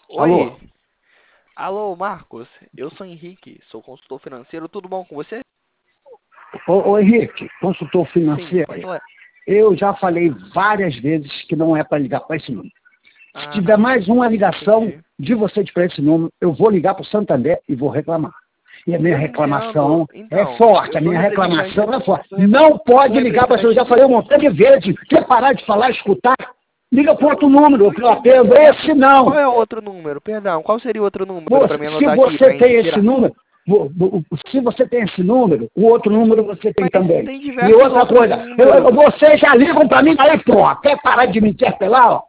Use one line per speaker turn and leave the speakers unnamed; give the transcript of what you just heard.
Alô?
Oi, alô Marcos, eu sou Henrique, sou consultor financeiro, tudo bom com você?
Ô, Henrique, consultor
Sim,
financeiro.
pode falar.
Eu já falei várias vezes que não é para ligar para esse número. Se tiver
Ah,
mais uma ligação
entendi.
de vocês para esse número, eu vou ligar para o Santander e vou reclamar. E a minha
Eu entendo,
reclamação é
então,
forte,
eu
a
sou
minha
representante,
reclamação é forte.
sou,
Não
sou
pode ligar para esse número,
representante
eu já falei um montão de vezes. Quer parar de falar, escutar? Liga para
eu
outro
não
número
tô
que eu atendo.
entendendo.
Esse
Qual
não.
é o outro número? Perdão, qual seria o outro número para
Você,
me
se
anotar aqui,
você
para
tem esse
tirar?
número, se você tem esse número, o outro número você tem
Mas
também.
tem
E
diversos
outra
outros
coisa,
números.
vocês já ligam para mim aí, pô, quer parar de me interpelar? Ó?